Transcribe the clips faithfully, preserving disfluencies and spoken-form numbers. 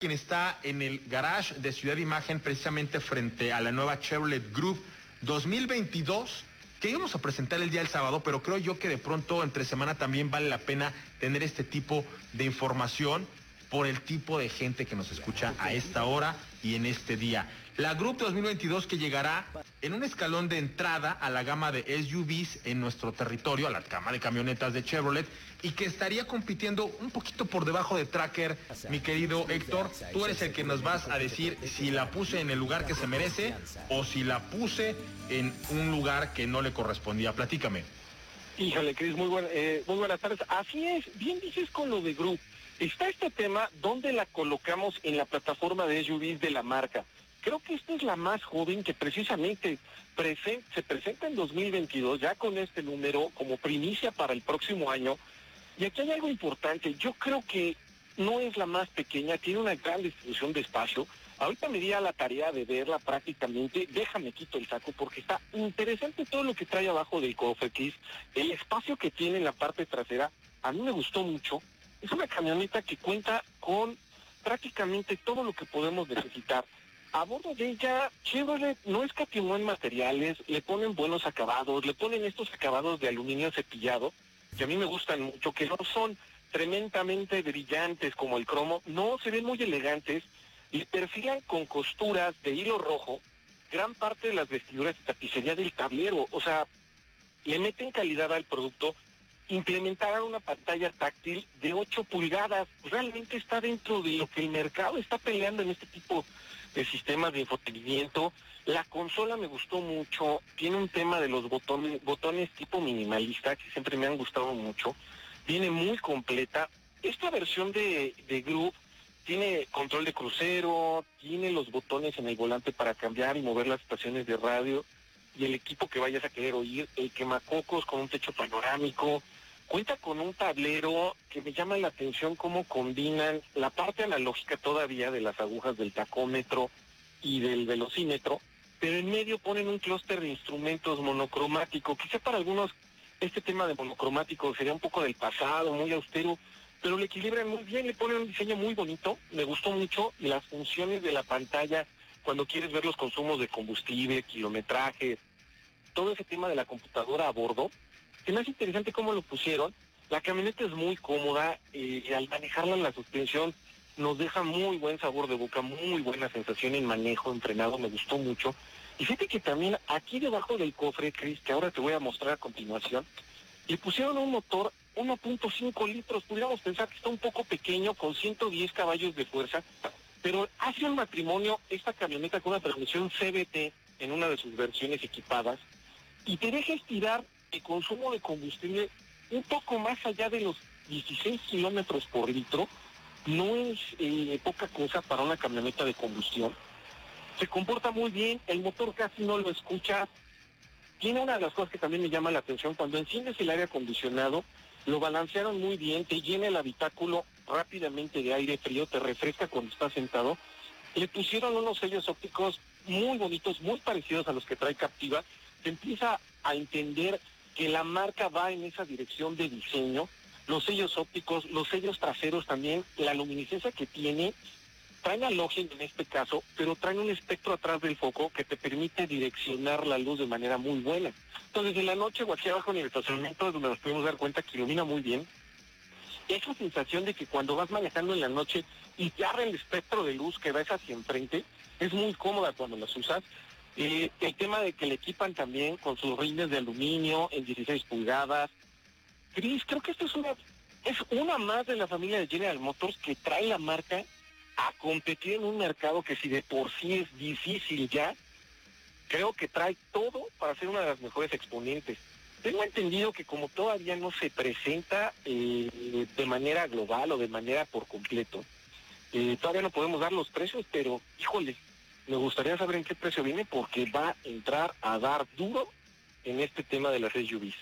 quien está en el garage de Ciudad Imagen, precisamente frente a la nueva Chevrolet Group dos mil veintidós, que íbamos a presentar el día del sábado, pero creo yo que de pronto entre semana también vale la pena tener este tipo de información por el tipo de gente que nos escucha a esta hora y en este día. La Group dos mil veintidós, que llegará en un escalón de entrada a la gama de S U Vs en nuestro territorio, a la gama de camionetas de Chevrolet, y que estaría compitiendo un poquito por debajo de Tracker. Mi querido Héctor, tú eres el que nos vas a decir si la puse en el lugar que se merece o si la puse en un lugar que no le correspondía. Platícame. Híjole, Cris, muy, buen, eh, muy buenas tardes. Así es, bien dices con lo de Group. Está este tema, ¿dónde la colocamos en la plataforma de S U Vs de la marca? Creo que esta es la más joven que precisamente presen- se presenta en dos mil veintidós, ya con este número como primicia para el próximo año. Y aquí hay algo importante, yo creo que no es la más pequeña, tiene una gran distribución de espacio. Ahorita me di a la tarea de verla prácticamente, déjame quito el saco porque está interesante todo lo que trae abajo del cofre, Kiss. El espacio que tiene en la parte trasera, a mí me gustó mucho. Es una camioneta que cuenta con prácticamente todo lo que podemos necesitar. A bordo de ella, Chevrolet no escatimó en materiales, le ponen buenos acabados, le ponen estos acabados de aluminio cepillado, que a mí me gustan mucho, que no son tremendamente brillantes como el cromo, no, se ven muy elegantes, y perfilan con costuras de hilo rojo gran parte de las vestiduras y tapicería del tablero. O sea, le meten calidad al producto. Implementaron una pantalla táctil de ocho pulgadas, realmente está dentro de lo que el mercado está peleando en este tipo de sistemas de infotenimiento. La consola me gustó mucho, tiene un tema de los botones, botones tipo minimalista, que siempre me han gustado mucho, viene muy completa. Esta versión de, de Group tiene control de crucero, tiene los botones en el volante para cambiar y mover las estaciones de radio, y el equipo que vayas a querer oír, el quemacocos con un techo panorámico. Cuenta con un tablero que me llama la atención cómo combinan la parte analógica todavía de las agujas del tacómetro y del velocímetro, pero en medio ponen un clúster de instrumentos monocromático. Quizá para algunos este tema de monocromático sería un poco del pasado, muy austero, pero lo equilibran muy bien, le ponen un diseño muy bonito. Me gustó mucho las funciones de la pantalla cuando quieres ver los consumos de combustible, kilometraje, todo ese tema de la computadora a bordo. Se me hace interesante cómo lo pusieron. La camioneta es muy cómoda, eh, y al manejarla en la suspensión nos deja muy buen sabor de boca, muy buena sensación en manejo, en frenado, me gustó mucho. Y fíjate que también aquí debajo del cofre, Chris, que ahora te voy a mostrar a continuación, le pusieron un motor uno punto cinco litros, pudiéramos pensar que está un poco pequeño, con ciento diez caballos de fuerza, pero hace un matrimonio esta camioneta con una transmisión C V T en una de sus versiones equipadas, y te deja estirar el consumo de combustible un poco más allá de los dieciséis kilómetros por litro. No es eh, poca cosa para una camioneta de combustión. Se comporta muy bien, el motor casi no lo escuchas. Tiene una de las cosas que también me llama la atención, cuando enciendes el aire acondicionado, lo balancearon muy bien, te llena el habitáculo rápidamente de aire frío, te refresca cuando estás sentado. Le pusieron unos sellos ópticos muy bonitos, muy parecidos a los que trae Captiva. Se empieza a entender que la marca va en esa dirección de diseño. Los sellos ópticos, los sellos traseros también, la luminiscencia que tiene, traen halógeno en este caso, pero traen un espectro atrás del foco que te permite direccionar la luz de manera muy buena. Entonces, en la noche o aquí abajo en el estacionamiento es donde nos podemos dar cuenta que ilumina muy bien. Esa sensación de que cuando vas manejando en la noche y te abre el espectro de luz que ves hacia enfrente, es muy cómoda cuando las usas. Eh, el tema de que le equipan también con sus rines de aluminio en dieciséis pulgadas. Cris, creo que esta es una, es una más de la familia de General Motors que trae la marca a competir en un mercado que si de por sí es difícil ya, creo que trae todo para ser una de las mejores exponentes. Tengo entendido que como todavía no se presenta eh, de manera global o de manera por completo, eh, todavía no podemos dar los precios, pero híjole, me gustaría saber en qué precio viene porque va a entrar a dar duro en este tema de las S U Vs.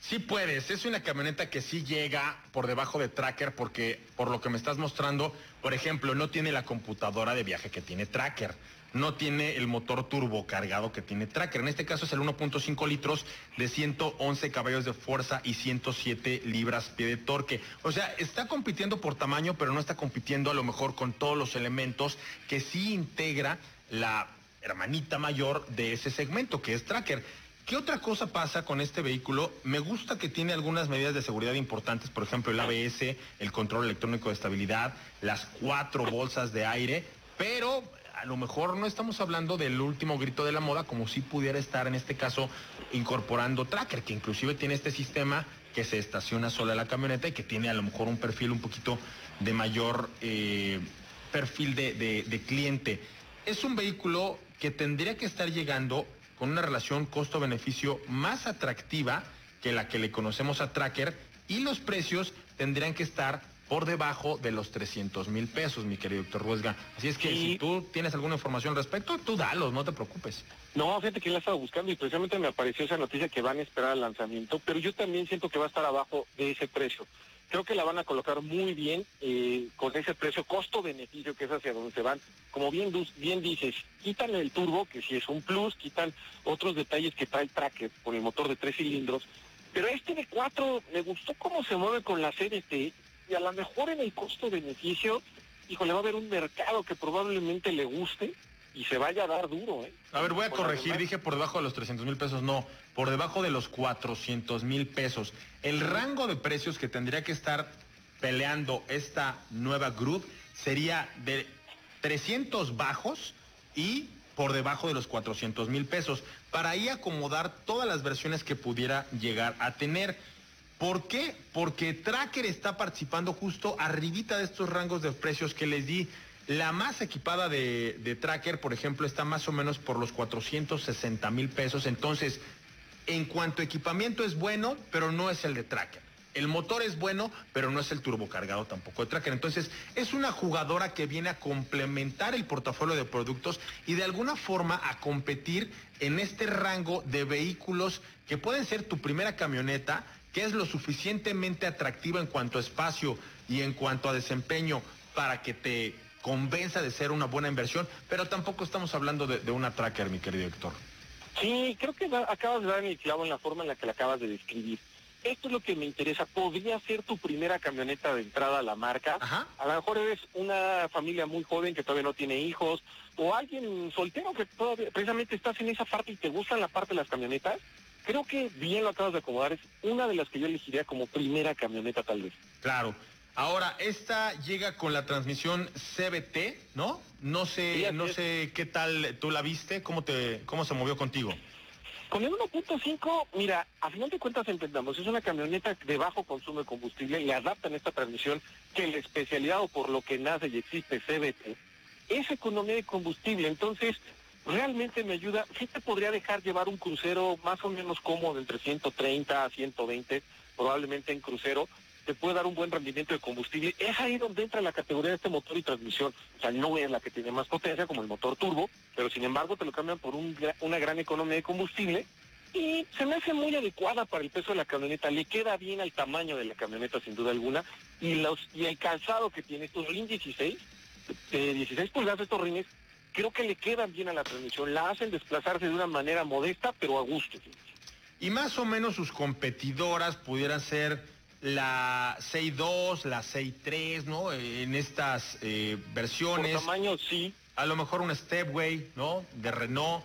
Sí puedes, es una camioneta que sí llega por debajo de Tracker porque, por lo que me estás mostrando, por ejemplo, no tiene la computadora de viaje que tiene Tracker, no tiene el motor turbocargado que tiene Tracker. En este caso es el uno punto cinco litros de ciento once caballos de fuerza y ciento siete libras-pie de torque. O sea, está compitiendo por tamaño, pero no está compitiendo a lo mejor con todos los elementos que sí integra la hermanita mayor de ese segmento, que es Tracker. ¿Qué otra cosa pasa con este vehículo? Me gusta que tiene algunas medidas de seguridad importantes, por ejemplo, el A B S, el control electrónico de estabilidad, las cuatro bolsas de aire, pero a lo mejor no estamos hablando del último grito de la moda, como si pudiera estar en este caso incorporando Tracker, que inclusive tiene este sistema que se estaciona sola en la camioneta y que tiene a lo mejor un perfil un poquito de mayor eh, perfil de, de, de cliente. Es un vehículo que tendría que estar llegando con una relación costo-beneficio más atractiva que la que le conocemos a Tracker, y los precios tendrían que estar por debajo de los trescientos mil pesos, mi querido Héctor Ruesga. Así es que sí. Si tú tienes alguna información al respecto, tú dalos, no te preocupes. No, fíjate que la estaba buscando y precisamente me apareció esa noticia que van a esperar el lanzamiento, pero yo también siento que va a estar abajo de ese precio. Creo que la van a colocar muy bien eh, con ese precio costo-beneficio, que es hacia donde se van. Como bien, bien dices, quitan el turbo, que sí es un plus, quitan otros detalles que trae Tracker con el motor de tres cilindros, pero este de cuatro me gustó cómo se mueve con la C D T, y a lo mejor en el costo-beneficio, híjole, va a haber un mercado que probablemente le guste y se vaya a dar duro, ¿eh? A ver, voy a corregir, dije por debajo de los trescientos mil pesos, no, por debajo de los cuatrocientos mil pesos. El rango de precios que tendría que estar peleando esta nueva Groove sería de trescientos bajos y por debajo de los cuatrocientos mil pesos, para ahí acomodar todas las versiones que pudiera llegar a tener. ¿Por qué? Porque Tracker está participando justo arribita de estos rangos de precios que les di. La más equipada de, de Tracker, por ejemplo, está más o menos por los cuatrocientos sesenta mil pesos. Entonces, en cuanto a equipamiento es bueno, pero no es el de Tracker. El motor es bueno, pero no es el turbocargado tampoco de Tracker. Entonces, es una jugadora que viene a complementar el portafolio de productos y de alguna forma a competir en este rango de vehículos que pueden ser tu primera camioneta, que es lo suficientemente atractiva en cuanto a espacio y en cuanto a desempeño para que te convenza de ser una buena inversión, pero tampoco estamos hablando de, de una Tracker, mi querido Héctor. Sí, creo que da, acabas de dar el clavo en la forma en la que la acabas de describir. Esto es lo que me interesa. Podría ser tu primera camioneta de entrada a la marca. Ajá. A lo mejor eres una familia muy joven que todavía no tiene hijos, o alguien soltero que todavía precisamente estás en esa parte y te gusta la parte de las camionetas. Creo que bien lo acabas de acomodar. Es una de las que yo elegiría como primera camioneta, tal vez. Claro. Ahora, esta llega con la transmisión C V T, ¿no? No sé, sí, no es. sé qué tal tú la viste, cómo te, cómo se movió contigo. Con el uno punto cinco, mira, a final de cuentas entendamos, es una camioneta de bajo consumo de combustible, le adaptan esta transmisión que la especialidad o por lo que nace y existe C V T, es economía de combustible. Entonces, realmente me ayuda. Sí te podría dejar llevar un crucero más o menos cómodo entre ciento treinta a ciento veinte, probablemente en crucero, te puede dar un buen rendimiento de combustible. Es ahí donde entra la categoría de este motor y transmisión. O sea, no es la que tiene más potencia como el motor turbo, pero sin embargo te lo cambian por un, una gran economía de combustible y se me hace muy adecuada para el peso de la camioneta. Le queda bien al tamaño de la camioneta, sin duda alguna, y, los, y el calzado que tiene estos rines dieciséis, de dieciséis pulgadas, estos rines, creo que le quedan bien a la transmisión. La hacen desplazarse de una manera modesta, pero a gusto. Y más o menos sus competidoras pudieran ser la seis dos, la seis tres, ¿no? En estas eh, versiones. Por tamaño, sí. A lo mejor un Stepway, ¿no? De Renault.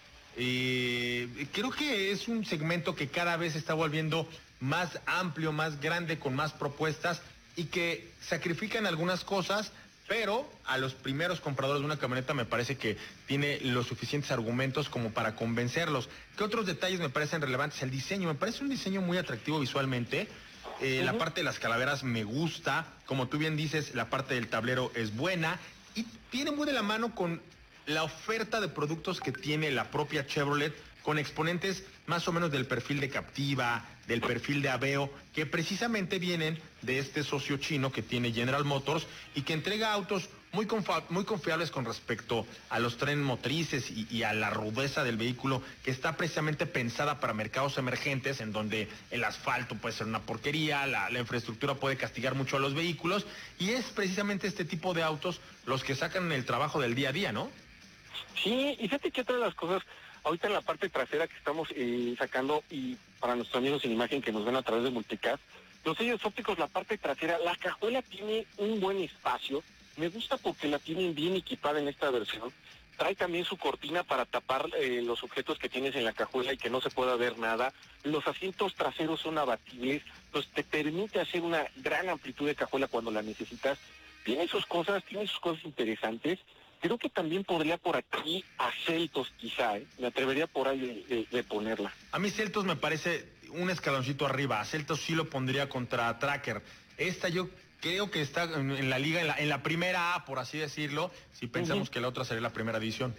Eh, creo que es un segmento que cada vez se está volviendo más amplio, más grande, con más propuestas y que sacrifican algunas cosas, pero a los primeros compradores de una camioneta me parece que tiene los suficientes argumentos como para convencerlos. ¿Qué otros detalles me parecen relevantes? El diseño, me parece un diseño muy atractivo visualmente. Eh, uh-huh. La parte de las calaveras me gusta, como tú bien dices, la parte del tablero es buena y tiene muy de la mano con la oferta de productos que tiene la propia Chevrolet, con exponentes más o menos del perfil de Captiva, del perfil de Aveo, que precisamente vienen de este socio chino que tiene General Motors y que entrega autos muy, confa muy confiables con respecto a los trenes motrices y, y a la rudeza del vehículo, que está precisamente pensada para mercados emergentes, en donde el asfalto puede ser una porquería, la, la infraestructura puede castigar mucho a los vehículos, y es precisamente este tipo de autos los que sacan el trabajo del día a día, ¿no? Sí, y fíjate que otra de las cosas, ahorita en la parte trasera que estamos eh, sacando, y para nuestros amigos en imagen que nos ven a través de Multicast, los sellos ópticos, la parte trasera, la cajuela tiene un buen espacio. Me gusta porque la tienen bien equipada en esta versión. Trae también su cortina para tapar eh, los objetos que tienes en la cajuela y que no se pueda ver nada. Los asientos traseros son abatibles, pues te permite hacer una gran amplitud de cajuela cuando la necesitas. Tiene sus cosas, tiene sus cosas interesantes. Creo que también podría por aquí a Celtos quizá, ¿eh? Me atrevería por ahí de, de, de ponerla. A mí Celtos me parece un escaloncito arriba. A Celtos sí lo pondría contra Tracker. Esta yo creo que está en, en la liga, en la, en la primera A, por así decirlo, si pensamos uh-huh. que la otra sería la primera división.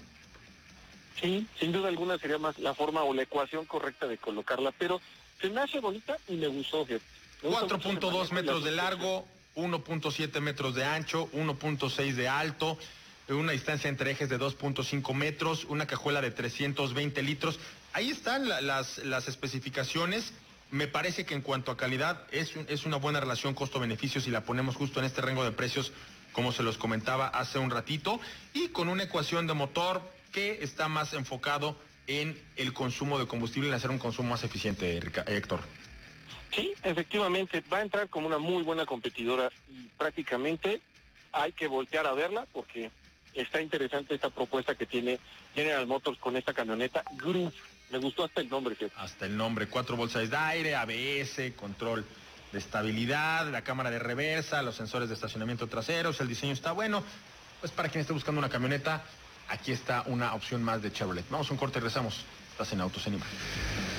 Sí, sin duda alguna sería más la forma o la ecuación correcta de colocarla, pero se me hace bonita y me gustó. cuatro punto dos metros de largo, uno punto siete metros de ancho, uno punto seis de alto, una distancia entre ejes de dos punto cinco metros, una cajuela de trescientos veinte litros. Ahí están la, las, las especificaciones. Me parece que en cuanto a calidad es, un, es una buena relación costo-beneficio si la ponemos justo en este rango de precios, como se los comentaba hace un ratito, y con una ecuación de motor que está más enfocado en el consumo de combustible y en hacer un consumo más eficiente, Héctor. Sí, efectivamente, va a entrar como una muy buena competidora y prácticamente hay que voltear a verla porque está interesante esta propuesta que tiene General Motors con esta camioneta Groove. Me gustó hasta el nombre. Que... Hasta el nombre, cuatro bolsas de aire, A B S, control de estabilidad, la cámara de reversa, los sensores de estacionamiento traseros, el diseño está bueno. Pues para quien esté buscando una camioneta, aquí está una opción más de Chevrolet. Vamos a un corte y regresamos. Estás en Autos en Imagen.